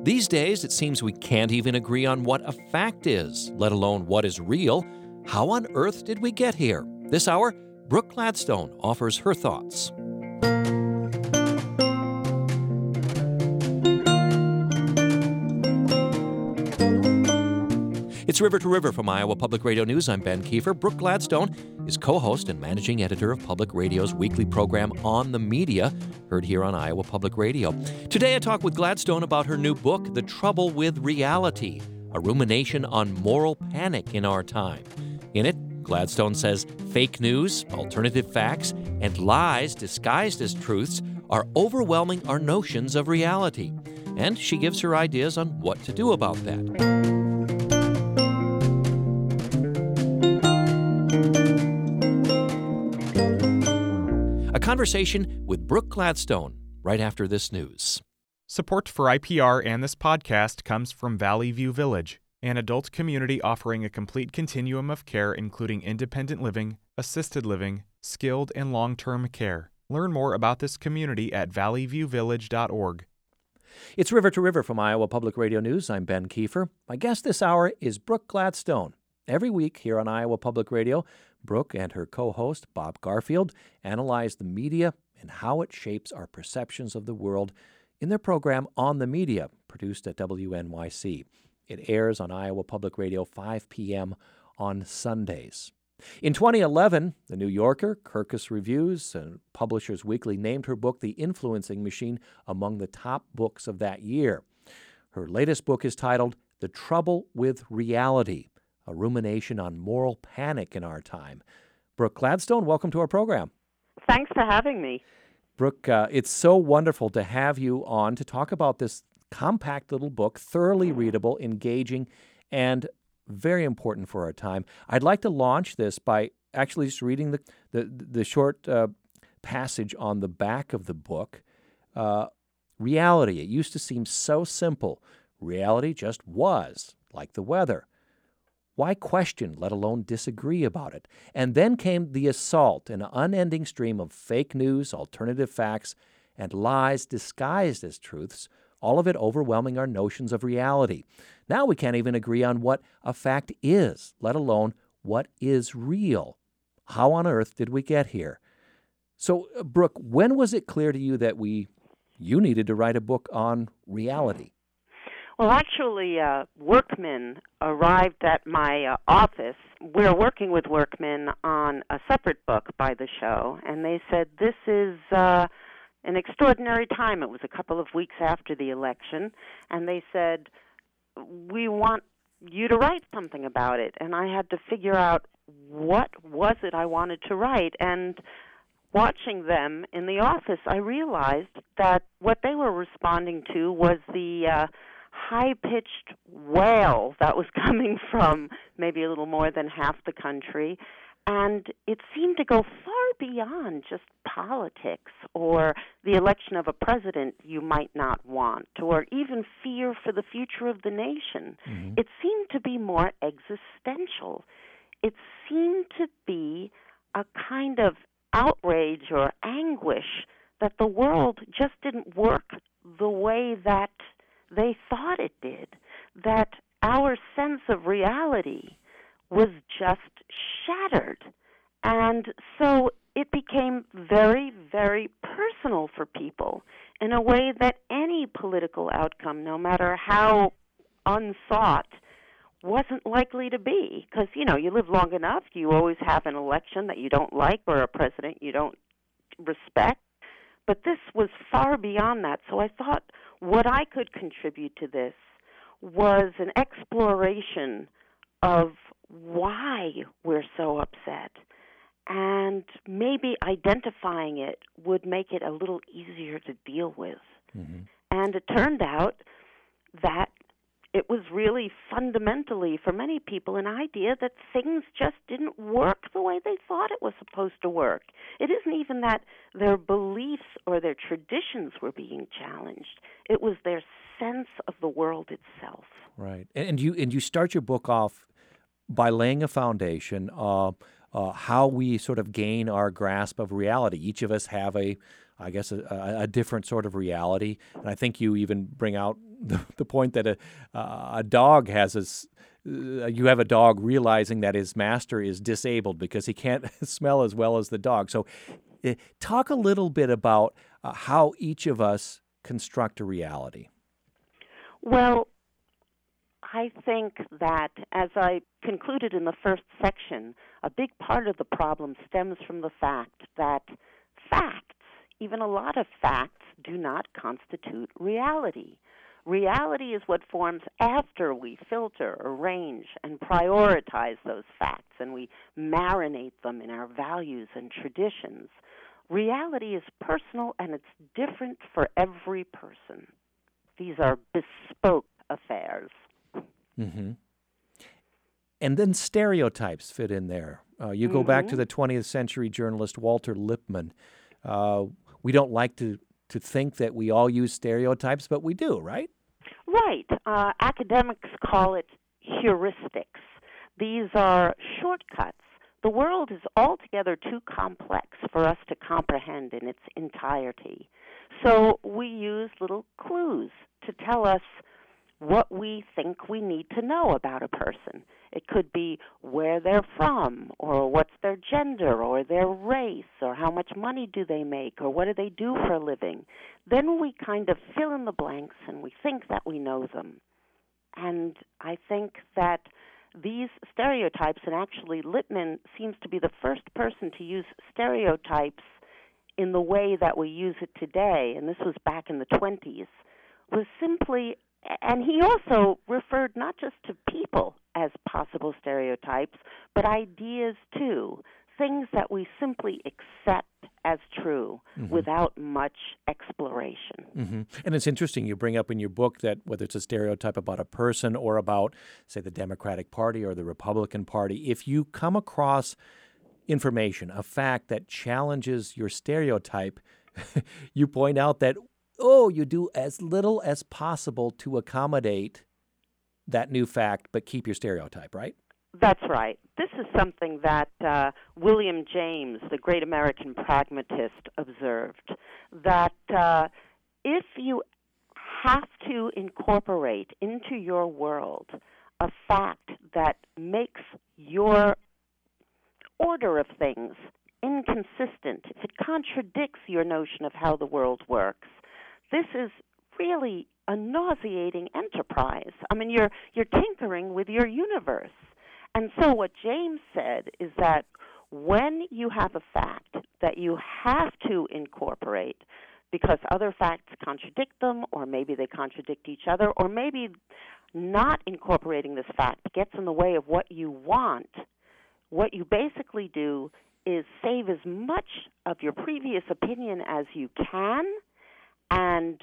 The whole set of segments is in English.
These days, it seems we can't even agree on what a fact is, let alone what is real. How on earth did we get here? This hour, Brooke Gladstone offers her thoughts. It's River to River from Iowa Public Radio News. I'm Ben Kiefer. Brooke Gladstone is co-host and managing editor of Public Radio's weekly program On the Media, heard here on Iowa Public Radio. Today I talk with Gladstone about her new book, The Trouble with Reality, a rumination on moral panic in our time. In it, Gladstone says fake news, alternative facts, and lies disguised as truths are overwhelming our notions of reality. And she gives her ideas on what to do about that. A conversation with Brooke Gladstone right after this news. Support for IPR and this podcast comes from Valley View Village, an adult community offering a complete continuum of care including independent living, assisted living, skilled and long-term care. Learn more about this community at valleyviewvillage.org. It's River to River from Iowa Public Radio News. I'm Ben Kiefer. My guest this hour is Brooke Gladstone. Every week here on Iowa Public Radio, Brooke and her co-host, Bob Garfield, analyze the media and how it shapes our perceptions of the world in their program On the Media, produced at WNYC. It airs on Iowa Public Radio 5 p.m. on Sundays. In 2011, The New Yorker, Kirkus Reviews, and Publishers Weekly named her book The Influencing Machine among the top books of that year. Her latest book is titled The Trouble with Reality, a rumination on moral panic in our time. Brooke Gladstone, welcome to our program. Thanks for having me. Brooke, it's so wonderful to have you on to talk about this compact little book, thoroughly readable, engaging, and very important for our time. I'd like to launch this by actually just reading the short passage on the back of the book. Reality, it used to seem so simple. Reality just was, like the weather. Why question, let alone disagree about it? And then came the assault, an unending stream of fake news, alternative facts, and lies disguised as truths, all of it overwhelming our notions of reality. Now we can't even agree on what a fact is, let alone what is real. How on earth did we get here? So, Brooke, when was it clear to you that you needed to write a book on reality? Well, actually, Workman arrived at my office. We're working with Workman on a separate book by the show, and they said, this is an extraordinary time. It was a couple of weeks after the election, and they said, we want you to write something about it. And I had to figure out what was it I wanted to write. And watching them in the office, I realized that what they were responding to was the high-pitched wail that was coming from maybe a little more than half the country, and it seemed to go far beyond just politics or the election of a president you might not want or even fear for the future of the nation. Mm-hmm. It seemed to be more existential. It seemed to be a kind of outrage or anguish that the world just didn't work the way that they thought it did, that our sense of reality was just shattered. And so it became very, very personal for people in a way that any political outcome, no matter how unsought, wasn't likely to be. Because, you live long enough, you always have an election that you don't like or a president you don't respect. But this was far beyond that. So I thought what I could contribute to this was an exploration of why we're so upset. And maybe identifying it would make it a little easier to deal with. Mm-hmm. And it turned out that it was really fundamentally, for many people, an idea that things just didn't work the way they thought it was supposed to work. It isn't even that their beliefs or their traditions were being challenged. It was their sense of the world itself. Right. And you start your book off by laying a foundation how we sort of gain our grasp of reality. Each of us have a different sort of reality. And I think you even bring out the point that a dog has you have a dog realizing that his master is disabled because he can't smell as well as the dog. So talk a little bit about how each of us construct a reality. Well, I think that, as I concluded in the first section, a big part of the problem stems from the fact that facts, even a lot of facts, do not constitute reality. Reality is what forms after we filter, arrange, and prioritize those facts, and we marinate them in our values and traditions. Reality is personal, and it's different for every person. These are bespoke affairs. Mm-hmm. And then stereotypes fit in there. You go back to the 20th century journalist Walter Lippmann. We don't like to think that we all use stereotypes, but we do, right? Right. Academics call it heuristics. These are shortcuts. The world is altogether too complex for us to comprehend in its entirety. So we use little clues to tell us what we think we need to know about a person. It could be where they're from, or what's their gender, or their race, or how much money do they make, or what do they do for a living. Then we kind of fill in the blanks and we think that we know them. And I think that these stereotypes, and actually Lippmann seems to be the first person to use stereotypes in the way that we use it today, and this was back in the 20s, was simply, and he also referred not just to people as possible stereotypes, but ideas too, things that we simply accept as true without much exploration. Mm-hmm. And it's interesting, you bring up in your book that whether it's a stereotype about a person or about, say, the Democratic Party or the Republican Party, if you come across information, a fact that challenges your stereotype, you point out that, you do as little as possible to accommodate that new fact, but keep your stereotype, right? That's right. This is something that William James, the great American pragmatist, observed, that if you have to incorporate into your world a fact that makes your order of things inconsistent, if it contradicts your notion of how the world works, this is really a nauseating enterprise. I mean, you're tinkering with your universe. And so what James said is that when you have a fact that you have to incorporate because other facts contradict them, or maybe they contradict each other, or maybe not incorporating this fact gets in the way of what you want, what you basically do is save as much of your previous opinion as you can and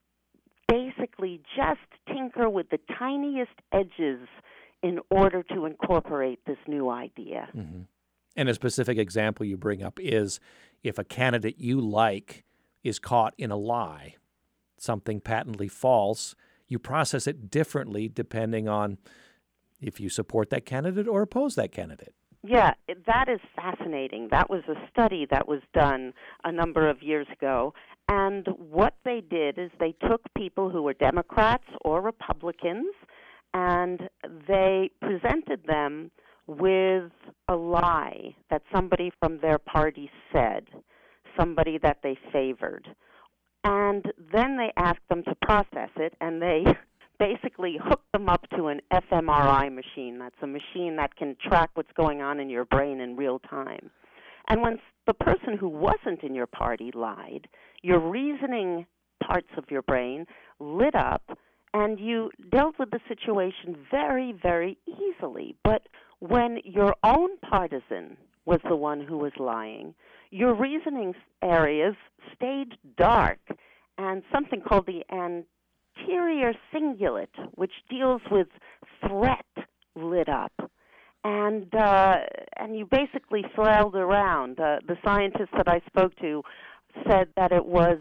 basically just tinker with the tiniest edges in order to incorporate this new idea. Mm-hmm. And a specific example you bring up is if a candidate you like is caught in a lie, something patently false, you process it differently depending on if you support that candidate or oppose that candidate. Yeah, that is fascinating. That was a study that was done a number of years ago. And what they did is they took people who were Democrats or Republicans, and they presented them with a lie that somebody from their party said, somebody that they favored. And then they asked them to process it, and they basically hooked them up to an fMRI machine. That's a machine that can track what's going on in your brain in real time. And when the person who wasn't in your party lied, your reasoning parts of your brain lit up, and you dealt with the situation very, very easily. But when your own partisan was the one who was lying, your reasoning areas stayed dark, and something called the anterior cingulate, which deals with threat, lit up. And you basically flailed around. The scientist that I spoke to said that it was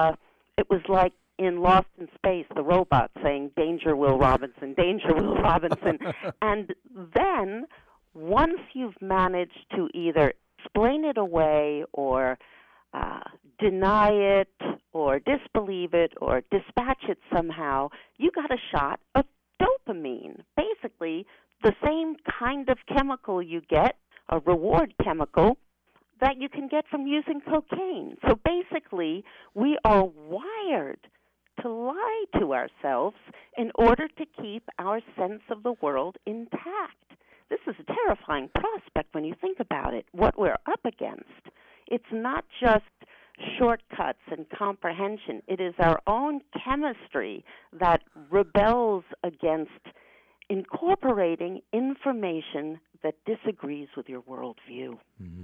like in Lost in Space, the robot saying, "Danger, Will Robinson, danger, Will Robinson." And then once you've managed to either explain it away or deny it or disbelieve it or dispatch it somehow, you got a shot of dopamine, basically the same kind of chemical you get, a reward chemical, that you can get from using cocaine. So basically, we are wired to lie to ourselves in order to keep our sense of the world intact. This is a terrifying prospect when you think about it, what we're up against. It's not just shortcuts and comprehension. It is our own chemistry that rebels against incorporating information that disagrees with your worldview.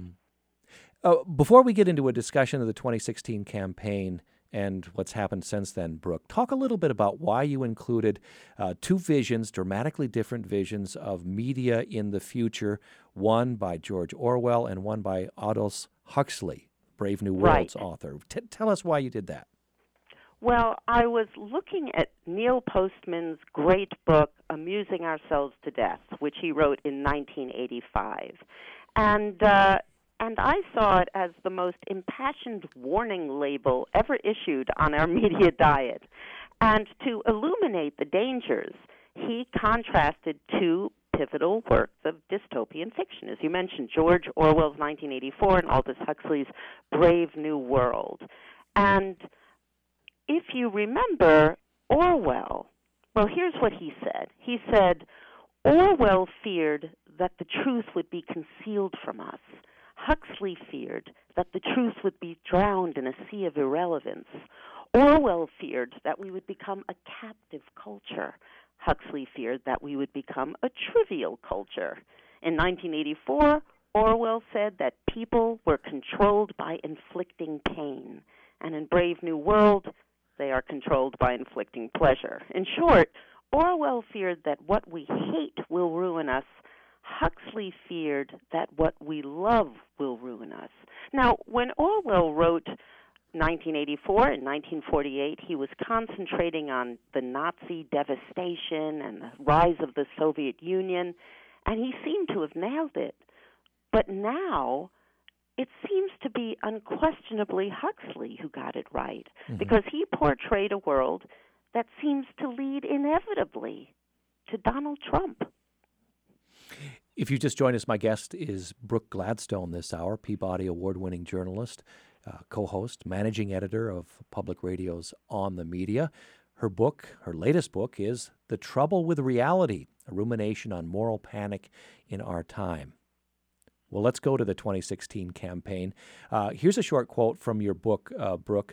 Mm-hmm. Before we get into a discussion of the 2016 campaign and what's happened since then, Brooke, talk a little bit about why you included two visions, dramatically different visions of media in the future, one by George Orwell and one by Aldous Huxley, Brave New World's author. Tell us why you did that. Well, I was looking at Neil Postman's great book, Amusing Ourselves to Death, which he wrote in 1985. And I saw it as the most impassioned warning label ever issued on our media diet. And to illuminate the dangers, he contrasted two pivotal works of dystopian fiction. As you mentioned, George Orwell's 1984 and Aldous Huxley's Brave New World. And if you remember Orwell, well, here's what he said. He said, Orwell feared that the truth would be concealed from us. Huxley feared that the truth would be drowned in a sea of irrelevance. Orwell feared that we would become a captive culture. Huxley feared that we would become a trivial culture. In 1984, Orwell said that people were controlled by inflicting pain. And in Brave New World, they are controlled by inflicting pleasure. In short, Orwell feared that what we hate will ruin us. Huxley feared that what we love will ruin us. Now, when Orwell wrote 1984 and 1948, he was concentrating on the Nazi devastation and the rise of the Soviet Union, and he seemed to have nailed it. But now, it seems to be unquestionably Huxley who got it right, because he portrayed a world that seems to lead inevitably to Donald Trump. If you just joined us, my guest is Brooke Gladstone this hour, Peabody Award-winning journalist, co-host, managing editor of Public Radio's On the Media. Her latest book, is The Trouble with Reality, a rumination on moral panic in our time. Well, let's go to the 2016 campaign. Here's a short quote from your book, Brooke.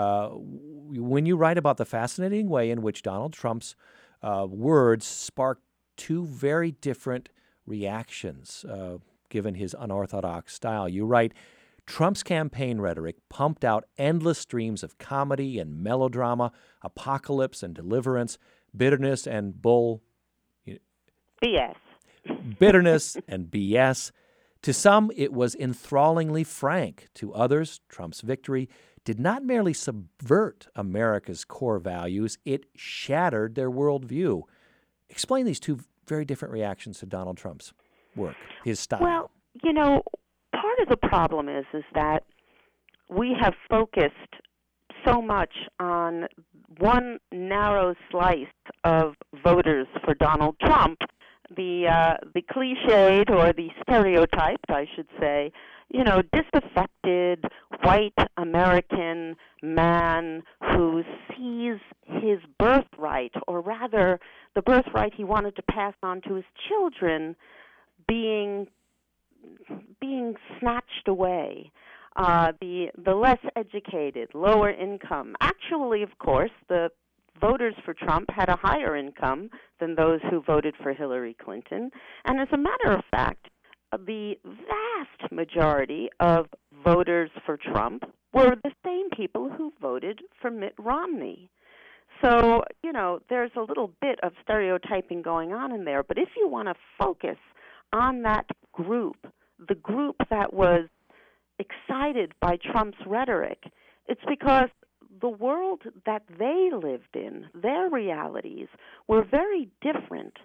When you write about the fascinating way in which Donald Trump's words sparked two very different reactions given his unorthodox style, you write, Trump's campaign rhetoric pumped out endless streams of comedy and melodrama, apocalypse and deliverance, bitterness and BS. Bitterness and BS. To some, it was enthrallingly frank. To others, Trump's victory did not merely subvert America's core values, it shattered their worldview. Explain these two very different reactions to Donald Trump's work, his style. Well, part of the problem is that we have focused so much on one narrow slice of voters for Donald Trump, the cliched or the stereotyped, I should say, disaffected white American man who sees his birthright, or rather the birthright he wanted to pass on to his children, being snatched away. The less educated, lower income. Actually, of course, the voters for Trump had a higher income than those who voted for Hillary Clinton. And as a matter of fact, the vast majority of voters for Trump were the same people who voted for Mitt Romney. So, there's a little bit of stereotyping going on in there. But if you want to focus on that group, the group that was excited by Trump's rhetoric, it's because the world that they lived in, their realities, were very different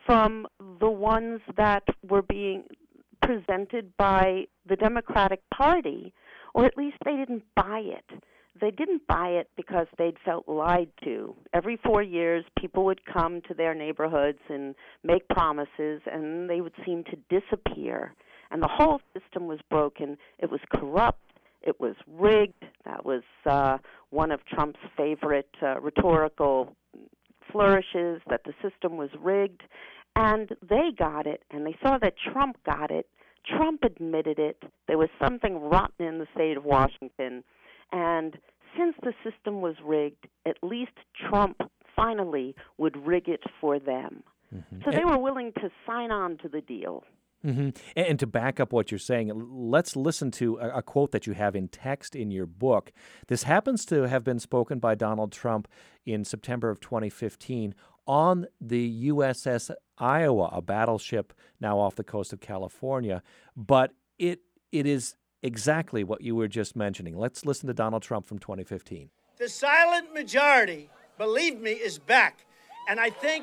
from the ones that were being presented by the Democratic Party, or at least they didn't buy it. They didn't buy it because they'd felt lied to. Every 4 years, people would come to their neighborhoods and make promises, and they would seem to disappear. And the whole system was broken. It was corrupt. It was rigged. That was one of Trump's favorite rhetorical flourishes, that the system was rigged. And they got it, and they saw that Trump got it. Trump admitted it. There was something rotten in the state of Washington. And since the system was rigged, at least Trump finally would rig it for them. Mm-hmm. So they were willing to sign on to the deal. Mm-hmm. And to back up what you're saying, let's listen to a quote that you have in text in your book. This happens to have been spoken by Donald Trump in September of 2015 on the USS Iowa, a battleship now off the coast of California. But it is exactly what you were just mentioning. Let's listen to Donald Trump from 2015. The silent majority, believe me, is back. And I think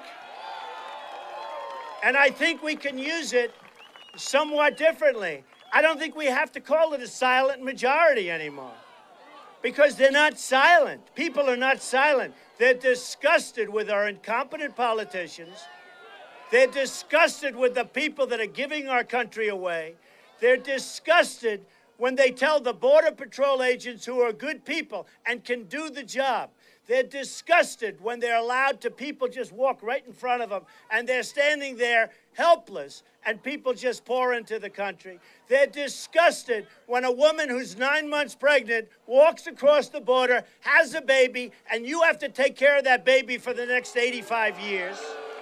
we can use it somewhat differently. I don't think we have to call it a silent majority anymore, because they're not silent. People are not silent. They're disgusted with our incompetent politicians. They're disgusted with the people that are giving our country away. They're disgusted when they tell the Border Patrol agents, who are good people and can do the job. They're disgusted when they're allowed to people just walk right in front of them, and they're standing there helpless, and people just pour into the country. They're disgusted when a woman who's 9 months pregnant walks across the border, has a baby, and you have to take care of that baby for the next 85 years.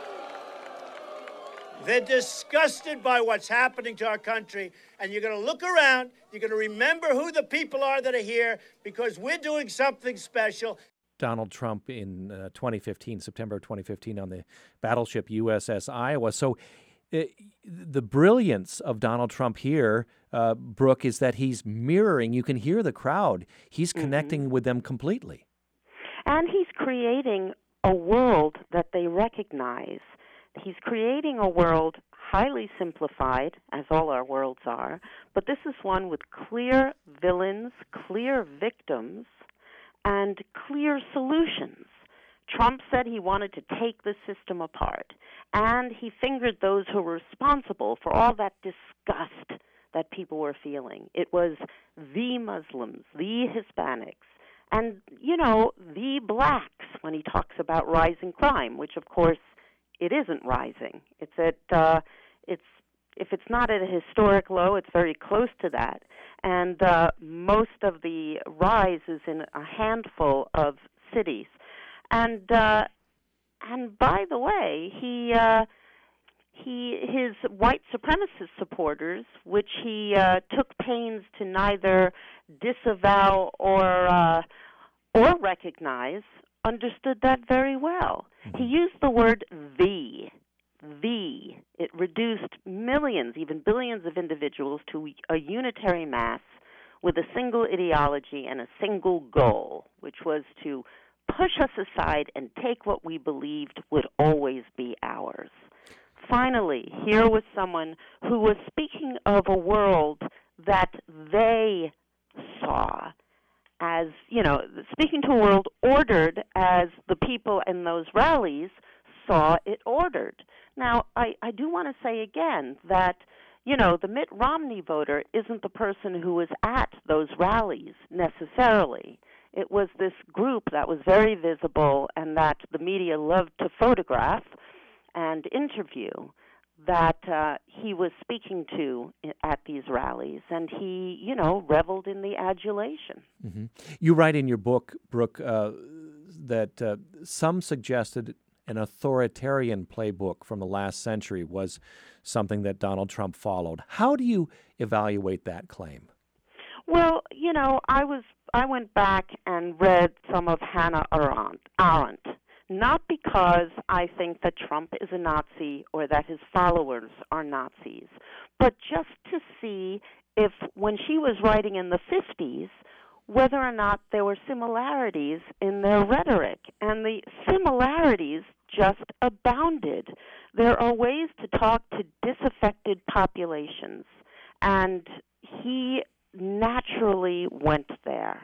They're disgusted by what's happening to our country, and you're going to look around, you're going to remember who the people are that are here, because we're doing something special. Donald Trump in 2015, September of 2015, on the battleship USS Iowa. So the brilliance of Donald Trump here, Brooke, is that he's mirroring. You can hear the crowd. He's connecting with them completely. And he's creating a world that they recognize. He's creating a world highly simplified, as all our worlds are, but this is one with clear villains, clear victims, and clear solutions. Trump said he wanted to take the system apart, and he fingered those who were responsible for all that disgust that people were feeling. It was the Muslims, the Hispanics, and, the blacks when he talks about rising crime, which, of course, it isn't rising. It's if it's not at a historic low, it's very close to that. And most of the rise is in a handful of cities. And by the way, his white supremacist supporters, which he took pains to neither disavow or recognize, understood that very well. He used the word the. It reduced millions, even billions of individuals to a unitary mass with a single ideology and a single goal, which was to push us aside and take what we believed would always be ours. Finally, here was someone who was speaking of a world that they saw as, speaking to a world ordered as the people in those rallies saw it ordered. Now, I do want to say again that, the Mitt Romney voter isn't the person who was at those rallies necessarily. It was this group that was very visible and that the media loved to photograph and interview that he was speaking to at these rallies, and he, reveled in the adulation. Mm-hmm. You write in your book, Brooke, that some suggested an authoritarian playbook from the last century was something that Donald Trump followed. How do you evaluate that claim? Well, I went back and read some of Hannah Arendt, not because I think that Trump is a Nazi or that his followers are Nazis, but just to see if, when she was writing in the 50s, whether or not there were similarities in their rhetoric. And the similarities just abounded. There are ways to talk to disaffected populations, and he naturally went there.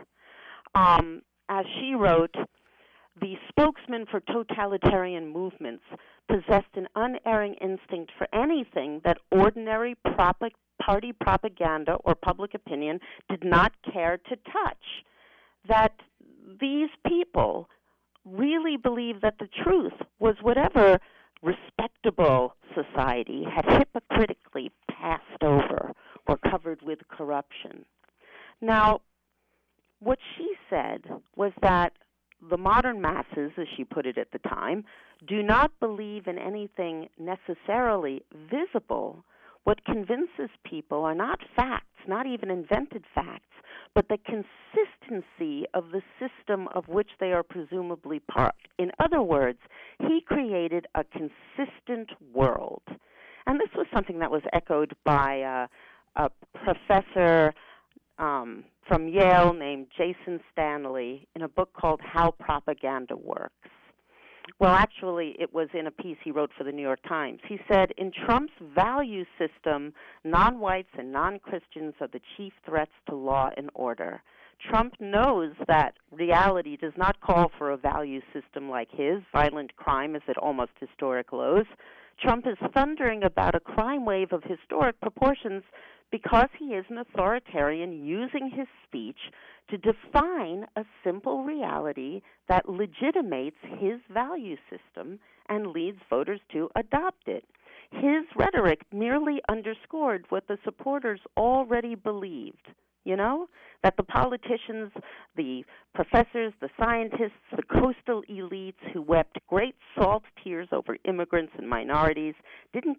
As she wrote, the spokesman for totalitarian movements possessed an unerring instinct for anything that ordinary party propaganda or public opinion did not care to touch. That these people really believed that the truth was whatever respectable society had hypocritically passed over or covered with corruption. Now, what she said was that the modern masses, as she put it at the time, do not believe in anything necessarily visible. What convinces people are not facts, not even invented facts, but the consistency of the system of which they are presumably part. In other words, he created a consistent world. And this was something that was echoed by a professor from Yale named Jason Stanley in a book called How Propaganda Works. Well, actually, it was in a piece he wrote for the New York Times. He said, in Trump's value system, non-whites and non-Christians are the chief threats to law and order. Trump knows that reality does not call for a value system like his. Violent crime is at almost historic lows. Trump is thundering about a crime wave of historic proportions because he is an authoritarian using his speech to define a simple reality that legitimates his value system and leads voters to adopt it. His rhetoric merely underscored what the supporters already believed, that the politicians, the professors, the scientists, the coastal elites who wept great salt tears over immigrants and minorities didn't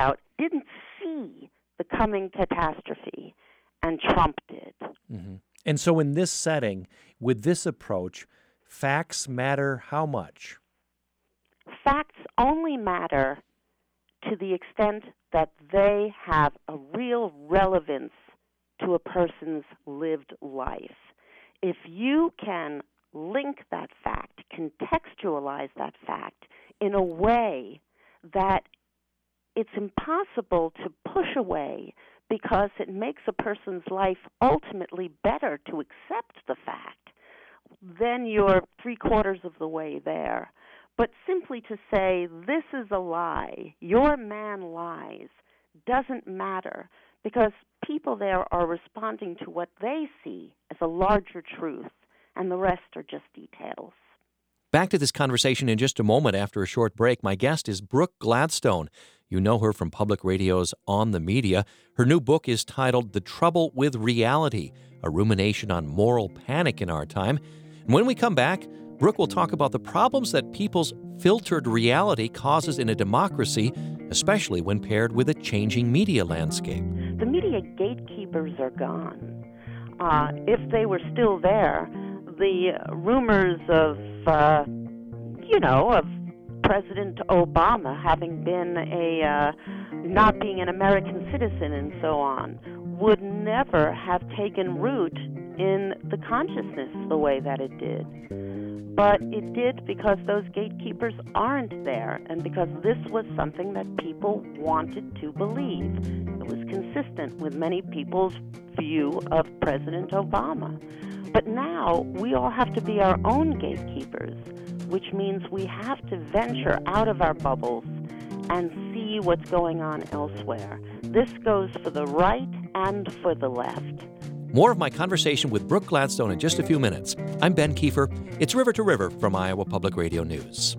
see the coming catastrophe, and Trump did. Mm-hmm. And so in this setting, with this approach, facts matter how much? Facts only matter to the extent that they have a real relevance to a person's lived life. If you can link that fact, contextualize that fact in a way that it's impossible to push away because it makes a person's life ultimately better to accept the fact, then you're 3/4 of the way there. But simply to say, this is a lie, your man lies, doesn't matter, because people there are responding to what they see as a larger truth, and the rest are just details. Back to this conversation in just a moment after a short break. My guest is Brooke Gladstone. You know her from public radio's On the Media. Her new book is titled The Trouble with Reality, a rumination on moral panic in our time. And when we come back, Brooke will talk about the problems that people's filtered reality causes in a democracy, especially when paired with a changing media landscape. The media gatekeepers are gone. If they were still there, the rumors of President Obama having been not being an American citizen and so on would never have taken root in the consciousness the way that it did. But it did because those gatekeepers aren't there, and because this was something that people wanted to believe. It was consistent with many people's view of President Obama. But now we all have to be our own gatekeepers, which means we have to venture out of our bubbles and see what's going on elsewhere. This goes for the right and for the left. More of my conversation with Brooke Gladstone in just a few minutes. I'm Ben Kiefer. It's River to River from Iowa Public Radio News.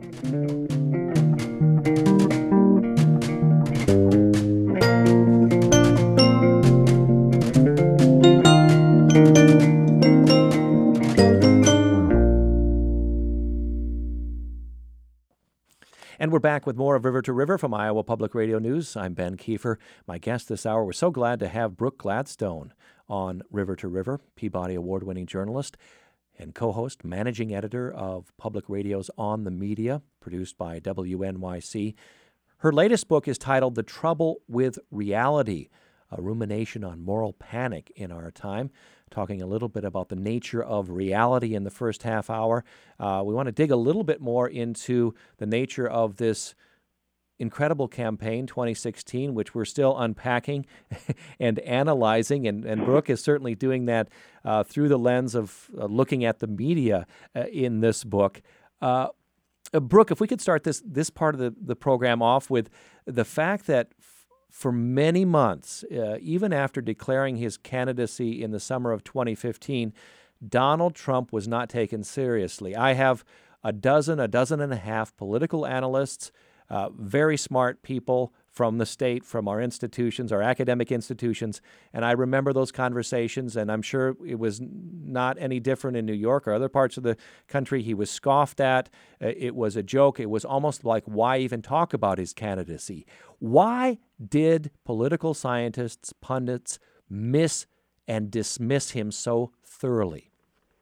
And we're back with more of River to River from Iowa Public Radio News. I'm Ben Kiefer. My guest this hour, we're so glad to have Brooke Gladstone on River to River, Peabody Award-winning journalist and co-host, managing editor of Public Radio's On the Media, produced by WNYC. Her latest book is titled The Trouble with Reality, a rumination on moral panic in our time, talking a little bit about the nature of reality in the first half hour. We want to dig a little bit more into the nature of this incredible campaign, 2016, which we're still unpacking and analyzing, and Brooke is certainly doing that through the lens of looking at the media in this book. Brooke, if we could start this part of the program off with the fact that for many months, even after declaring his candidacy in the summer of 2015, Donald Trump was not taken seriously. I have a dozen and a half political analysts, very smart people from the state, from our institutions, our academic institutions, and I remember those conversations, and I'm sure it was not any different in New York or other parts of the country. He was scoffed at. It was a joke. It was almost like, why even talk about his candidacy? Why did political scientists, pundits, miss and dismiss him so thoroughly?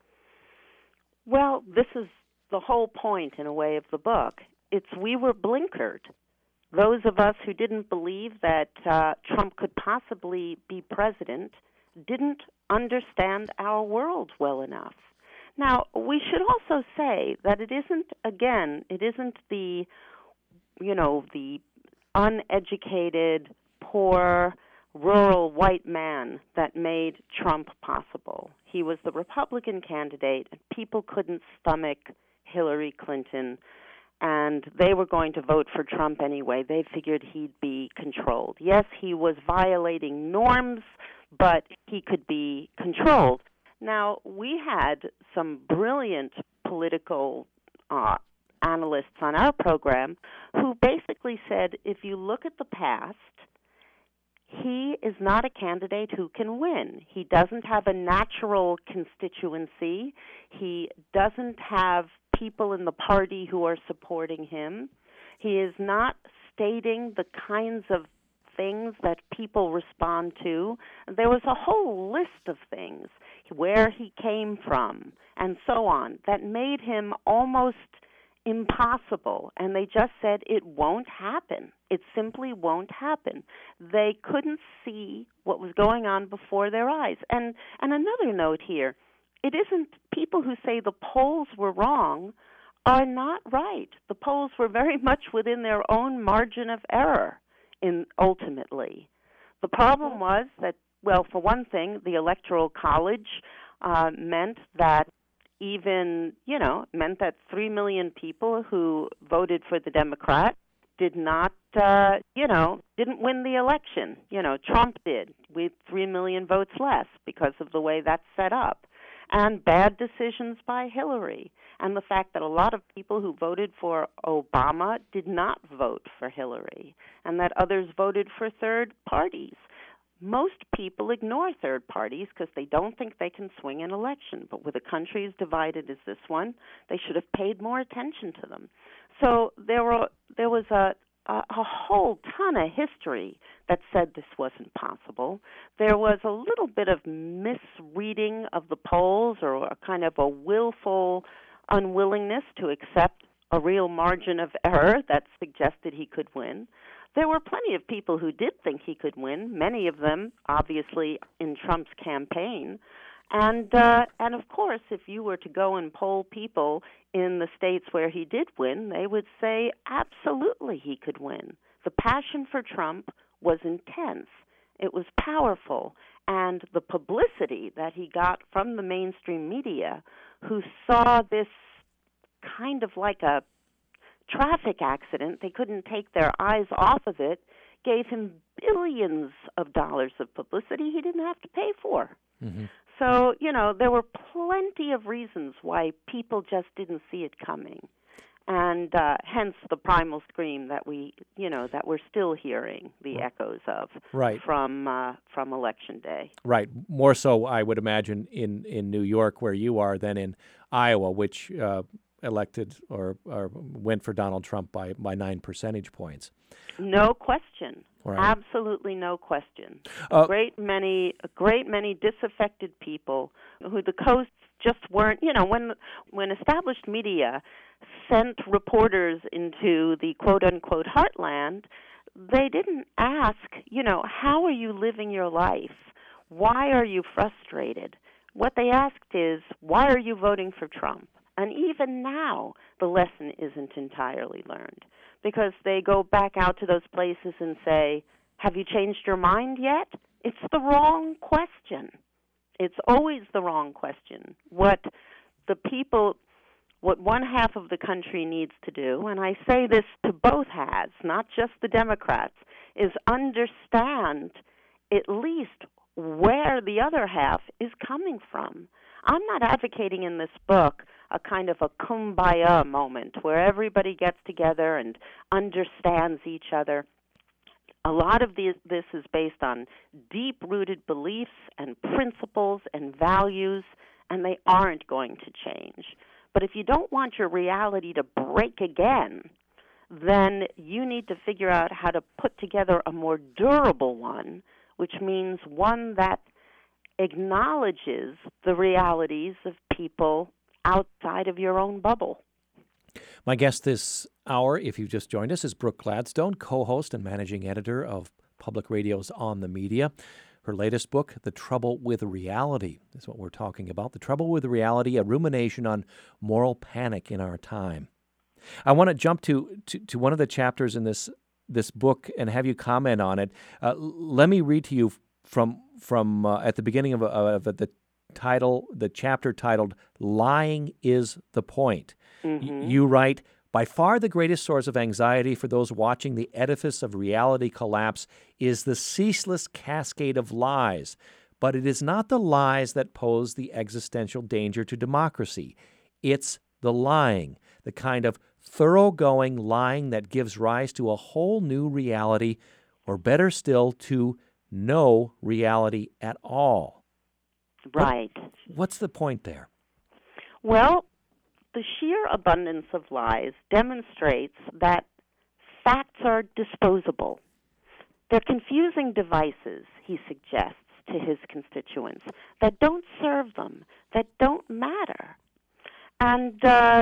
Well, this is the whole point, in a way, of the book. We were blinkered. Those of us who didn't believe that Trump could possibly be president didn't understand our world well enough. Now, we should also say that it isn't the uneducated, poor, rural white man that made Trump possible. He was the Republican candidate, and people couldn't stomach Hillary Clinton, and they were going to vote for Trump anyway. They figured he'd be controlled. Yes, he was violating norms, but he could be controlled. Now, we had some brilliant political analysts on our program who basically said, if you look at the past, he is not a candidate who can win. He doesn't have a natural constituency. He doesn't have people in the party who are supporting him. He is not stating the kinds of things that people respond to. There was a whole list of things, where he came from, and so on, that made him almost impossible. And they just said it won't happen. It simply won't happen. They couldn't see what was going on before their eyes. And another note here, it isn't people who say the polls were wrong are not right. The polls were very much within their own margin of error ultimately. The problem was that, well, for one thing, the Electoral College meant that 3 million people who voted for the Democrat did not, didn't win the election. Trump did, with 3 million votes less because of the way that's set up. And bad decisions by Hillary. And the fact that a lot of people who voted for Obama did not vote for Hillary. And that others voted for third parties. Most people ignore third parties because they don't think they can swing an election. But with a country as divided as this one, they should have paid more attention to them. So there was a whole ton of history that said this wasn't possible. There was a little bit of misreading of the polls, or a kind of a willful unwillingness to accept a real margin of error that suggested he could win. There were plenty of people who did think he could win, many of them obviously in Trump's campaign. And of course, if you were to go and poll people in the states where he did win, they would say absolutely he could win. The passion for Trump was intense. It was powerful. And the publicity that he got from the mainstream media, who saw this kind of like a traffic accident, they couldn't take their eyes off of it, gave him billions of dollars of publicity he didn't have to pay for. Mm-hmm. So, there were plenty of reasons why people just didn't see it coming. And hence the primal scream that that we're still hearing the echoes of from Election Day. Right. More so, I would imagine, in New York, where you are, than in Iowa, which elected or went for Donald Trump by 9 percentage points. No question. Right. Absolutely no question. A great many disaffected people who the coasts just weren't, when established media sent reporters into the quote-unquote heartland, they didn't ask, how are you living your life? Why are you frustrated? What they asked is, why are you voting for Trump? And even now, the lesson isn't entirely learned, because they go back out to those places and say, have you changed your mind yet? It's the wrong question. It's always the wrong question. What one half of the country needs to do, and I say this to both halves, not just the Democrats, is understand at least where the other half is coming from. I'm not advocating in this book a kind of a kumbaya moment where everybody gets together and understands each other. A lot of this is based on deep-rooted beliefs and principles and values, and they aren't going to change. But if you don't want your reality to break again, then you need to figure out how to put together a more durable one, which means one that acknowledges the realities of people outside of your own bubble. My guest this hour, if you've just joined us, is Brooke Gladstone, co-host and managing editor of Public Radio's On the Media. Her latest book, The Trouble with Reality, is what we're talking about. The Trouble with Reality, a rumination on moral panic in our time. I want to jump to one of the chapters in this book and have you comment on it. Let me read to you from at the beginning of the title, the chapter titled "Lying is the Point." Mm-hmm. You write, by far the greatest source of anxiety for those watching the edifice of reality collapse is the ceaseless cascade of lies. But it is not the lies that pose the existential danger to democracy. It's the lying, the kind of thoroughgoing lying that gives rise to a whole new reality, or better still, to no reality at all. Right. What's the point there? Well, the sheer abundance of lies demonstrates that facts are disposable. They're confusing devices, he suggests to his constituents, that don't serve them, that don't matter. And,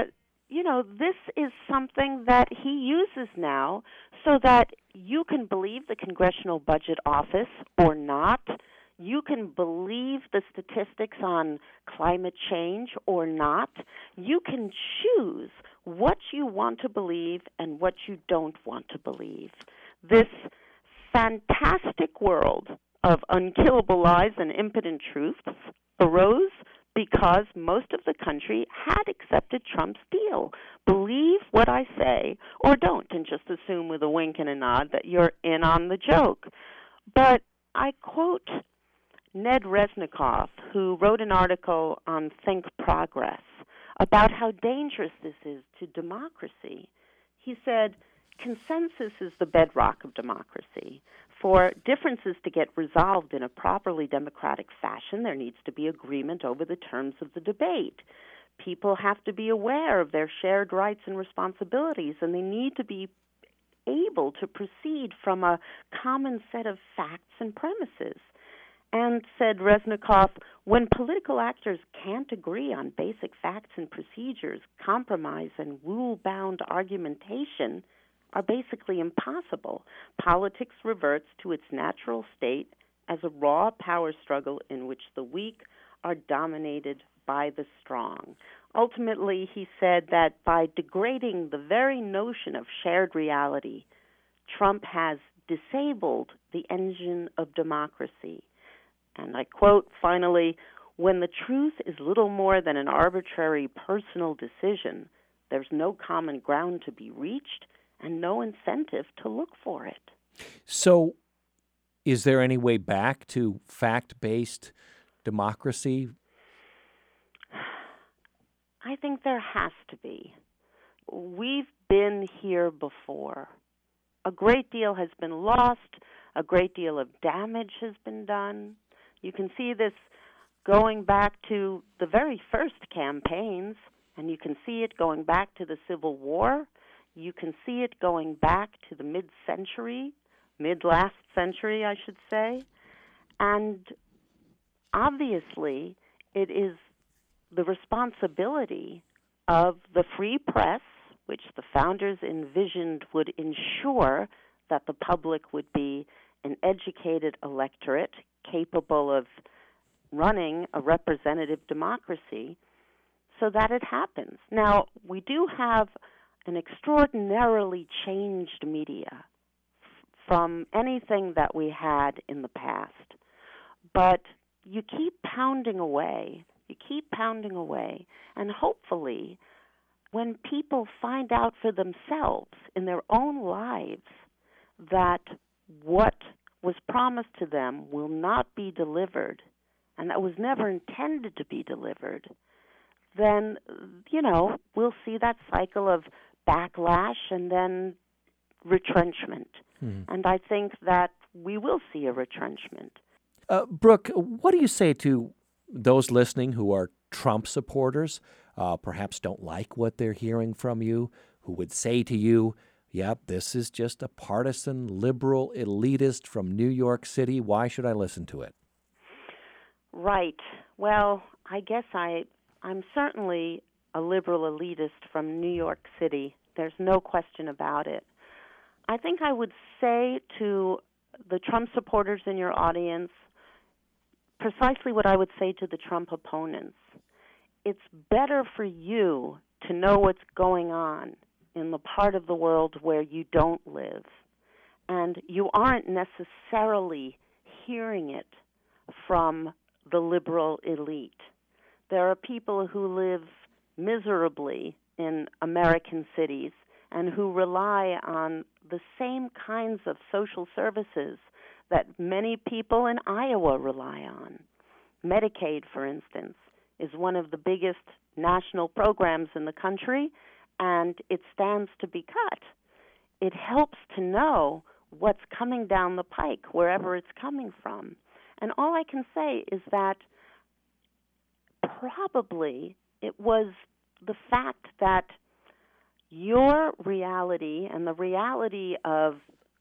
this is something that he uses now so that you can believe the Congressional Budget Office or not. You can believe the statistics on climate change or not. You can choose what you want to believe and what you don't want to believe. This fantastic world of unkillable lies and impotent truths arose because most of the country had accepted Trump's deal. Believe what I say or don't, and just assume with a wink and a nod that you're in on the joke. But I quote Ned Resnikoff, who wrote an article on Think Progress about how dangerous this is to democracy. He said, consensus is the bedrock of democracy. For differences to get resolved in a properly democratic fashion, there needs to be agreement over the terms of the debate. People have to be aware of their shared rights and responsibilities, and they need to be able to proceed from a common set of facts and premises. And, said Resnikoff, when political actors can't agree on basic facts and procedures, compromise and rule-bound argumentation are basically impossible. Politics reverts to its natural state as a raw power struggle in which the weak are dominated by the strong. Ultimately, he said that by degrading the very notion of shared reality, Trump has disabled the engine of democracy. And I quote, finally, when the truth is little more than an arbitrary personal decision, there's no common ground to be reached and no incentive to look for it. So is there any way back to fact-based democracy? I think there has to be. We've been here before. A great deal has been lost. A great deal of damage has been done. You can see this going back to the very first campaigns, and you can see it going back to the Civil War. You can see it going back to the mid-last century, I should say. And obviously, it is the responsibility of the free press, which the founders envisioned would ensure that the public would be an educated electorate capable of running a representative democracy so that it happens. Now, we do have an extraordinarily changed media from anything that we had in the past. But you keep pounding away, and hopefully when people find out for themselves in their own lives that what was promised to them will not be delivered, and that was never intended to be delivered, then, we'll see that cycle of backlash and then retrenchment. And I think that we will see a retrenchment. Brooke, what do you say to those listening who are Trump supporters, perhaps don't like what they're hearing from you, who would say to you, yep, this is just a partisan, liberal, elitist from New York City. Why should I listen to it? Right. Well, I guess I'm certainly a liberal elitist from New York City. There's no question about it. I think I would say to the Trump supporters in your audience precisely what I would say to the Trump opponents. It's better for you to know what's going on in the part of the world where you don't live, and you aren't necessarily hearing it from the liberal elite. There are people who live miserably in American cities and who rely on the same kinds of social services that many people in Iowa rely on. Medicaid, for instance, is one of the biggest national programs in the country, and it stands to be cut. It helps to know what's coming down the pike, wherever it's coming from. And all I can say is that probably it was the fact that your reality and the reality of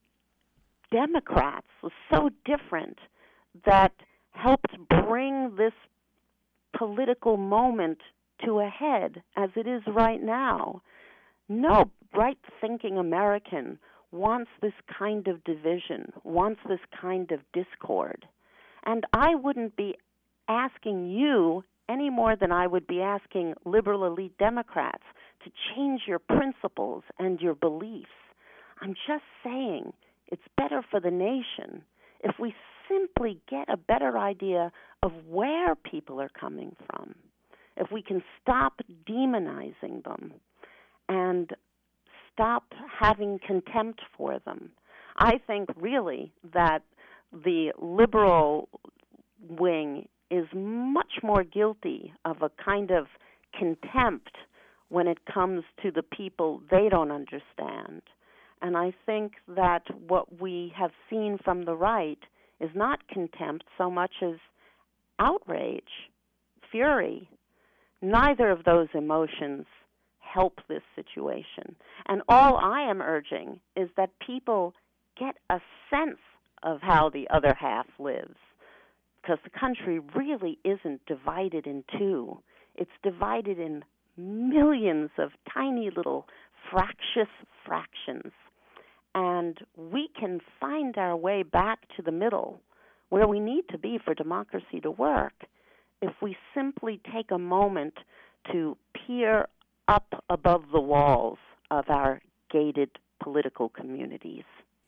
Democrats was so different that helped bring this political moment to a head as it is right now. No right-thinking American wants this kind of division, wants this kind of discord. And I wouldn't be asking you any more than I would be asking liberal elite Democrats to change your principles and your beliefs. I'm just saying it's better for the nation if we simply get a better idea of where people are coming from, if we can stop demonizing them and stop having contempt for them. I think really that the liberal wing is much more guilty of a kind of contempt when it comes to the people they don't understand. And I think that what we have seen from the right is not contempt so much as outrage, fury. Neither of those emotions help this situation. And all I am urging is that people get a sense of how the other half lives, because the country really isn't divided in two. It's divided in millions of tiny little fractious fractions. And we can find our way back to the middle, where we need to be for democracy to work, if we simply take a moment to peer up above the walls of our gated political communities.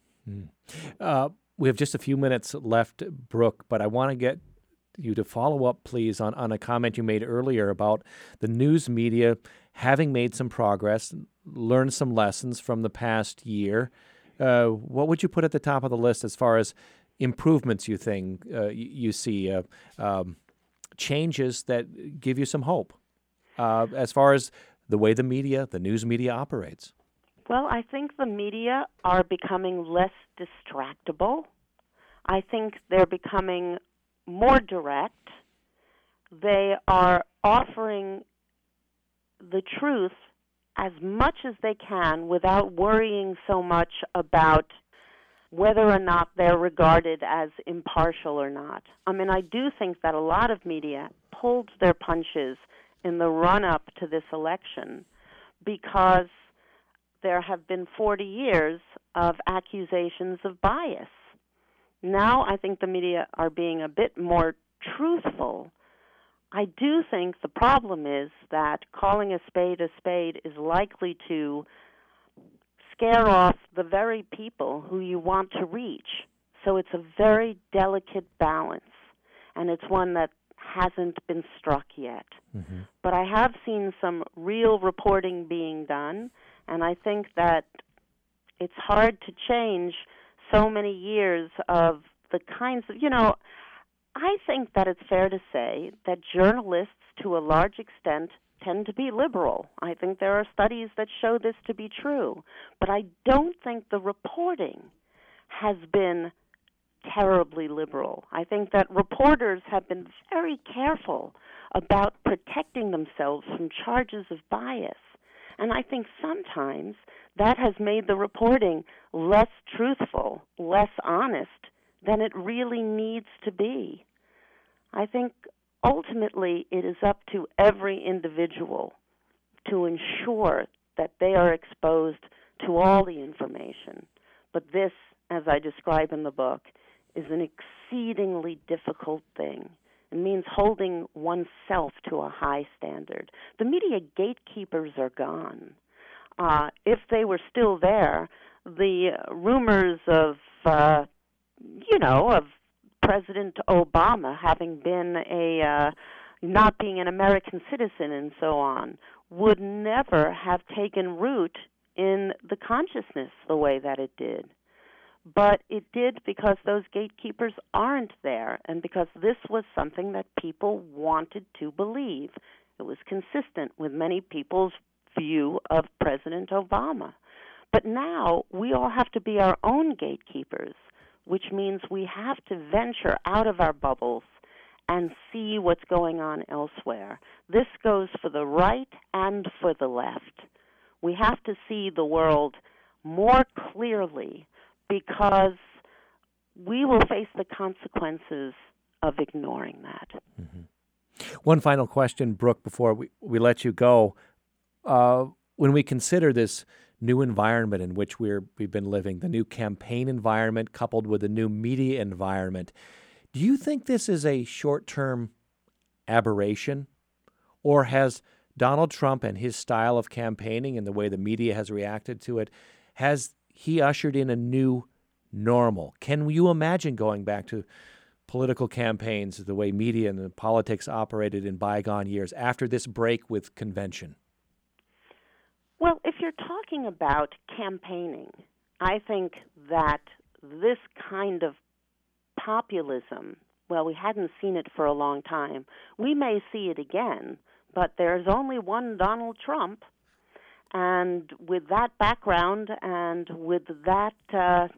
We have just a few minutes left, Brooke, but I want to get you to follow up, please, on a comment you made earlier about the news media having made some progress, learned some lessons from the past year. What would you put at the top of the list as far as improvements you think you see, changes that give you some hope as far as the way the news media operates? Well, I think the media are becoming less distractible. I think they're becoming more direct. They are offering the truth as much as they can without worrying so much about whether or not they're regarded as impartial or not. I mean, I do think that a lot of media pulled their punches in the run-up to this election because there have been 40 years of accusations of bias. Now I think the media are being a bit more truthful. I do think the problem is that calling a spade is likely to scare off the very people who you want to reach. So it's a very delicate balance, and it's one that hasn't been struck yet. Mm-hmm. But I have seen some real reporting being done, and I think that it's hard to change so many years of the kinds of, I think that it's fair to say that journalists, to a large extent, tend to be liberal. I think there are studies that show this to be true. But I don't think the reporting has been terribly liberal. I think that reporters have been very careful about protecting themselves from charges of bias. And I think sometimes that has made the reporting less truthful, less honest than it really needs to be. I think ultimately it is up to every individual to ensure that they are exposed to all the information. But this, as I describe in the book, is an exceedingly difficult thing. It means holding oneself to a high standard. The media gatekeepers are gone. If they were still there, the rumors of President Obama having been not being an American citizen and so on would never have taken root in the consciousness the way that it did. But it did because those gatekeepers aren't there, and because this was something that people wanted to believe. It was consistent with many people's view of President Obama. But now we all have to be our own gatekeepers, which means we have to venture out of our bubbles and see what's going on elsewhere. This goes for the right and for the left. We have to see the world more clearly, because we will face the consequences of ignoring that. Mm-hmm. One final question, Brooke, before we let you go. When we consider this new environment in which we've been living, the new campaign environment coupled with the new media environment, do you think this is a short-term aberration? Or has Donald Trump and his style of campaigning and the way the media has reacted to it, has he ushered in a new normal? Can you imagine going back to political campaigns, the way media and politics operated in bygone years after this break with convention? Well, if you're talking about campaigning, I think that this kind of populism, well, we hadn't seen it for a long time. We may see it again, but there's only one Donald Trump. And with that background and with that, that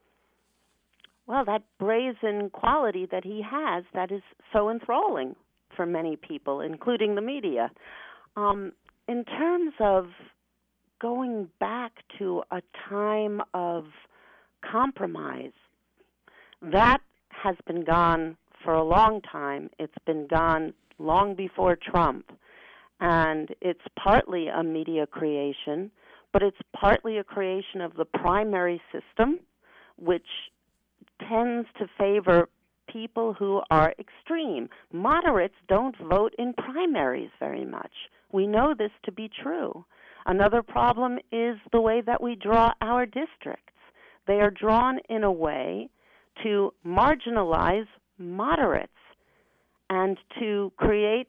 brazen quality that he has, that is so enthralling for many people, including the media. In terms of going back to a time of compromise, that has been gone for a long time. It's been gone long before Trump. And it's partly a media creation, but it's partly a creation of the primary system, which tends to favor people who are extreme. Moderates don't vote in primaries very much. We know this to be true. Another problem is the way that we draw our districts. They are drawn in a way to marginalize moderates and to create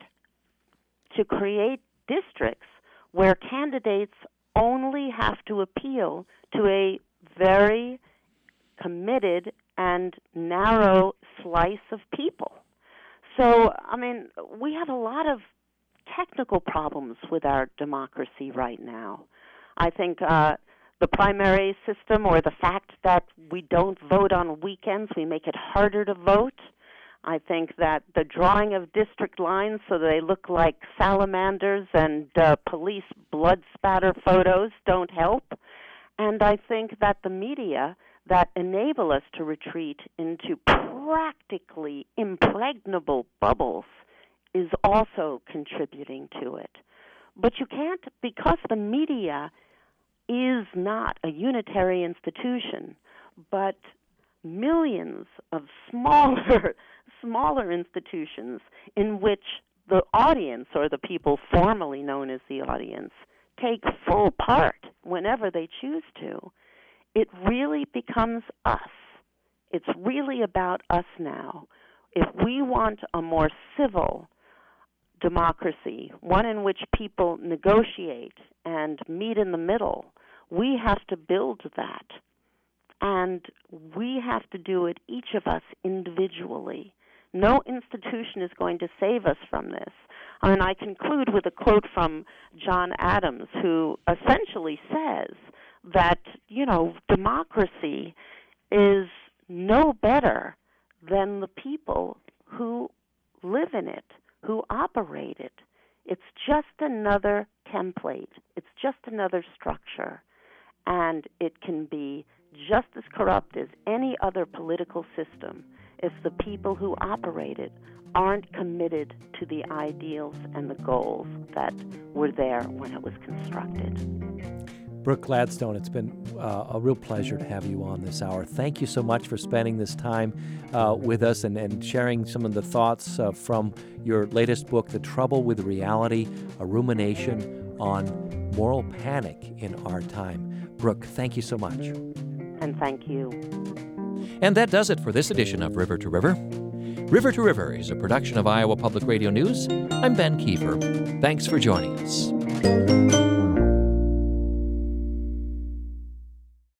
districts where candidates only have to appeal to a very committed and narrow slice of people. So, we have a lot of technical problems with our democracy right now. I think the primary system, or the fact that we don't vote on weekends, we make it harder to vote. I think that the drawing of district lines so they look like salamanders and police blood spatter photos don't help. And I think that the media that enable us to retreat into practically impregnable bubbles is also contributing to it. But you can't, because the media is not a unitary institution, but millions of smaller institutions in which the audience, or the people formerly known as the audience, take full part whenever they choose to, it really becomes us. It's really about us now. If we want a more civil democracy, one in which people negotiate and meet in the middle, we have to build that. And we have to do it, each of us individually. No institution is going to save us from this. And I conclude with a quote from John Adams, who essentially says that, democracy is no better than the people who live in it, who operate it. It's just another template. It's just another structure. And it can be just as corrupt as any other political system if the people who operate it aren't committed to the ideals and the goals that were there when it was constructed. Brooke Gladstone, it's been a real pleasure to have you on this hour. Thank you so much for spending this time with us and sharing some of the thoughts from your latest book, The Trouble with Reality, a rumination on moral panic in our time. Brooke, thank you so much. And thank you. And that does it for this edition of River to River. River to River is a production of Iowa Public Radio News. I'm Ben Kiefer. Thanks for joining us.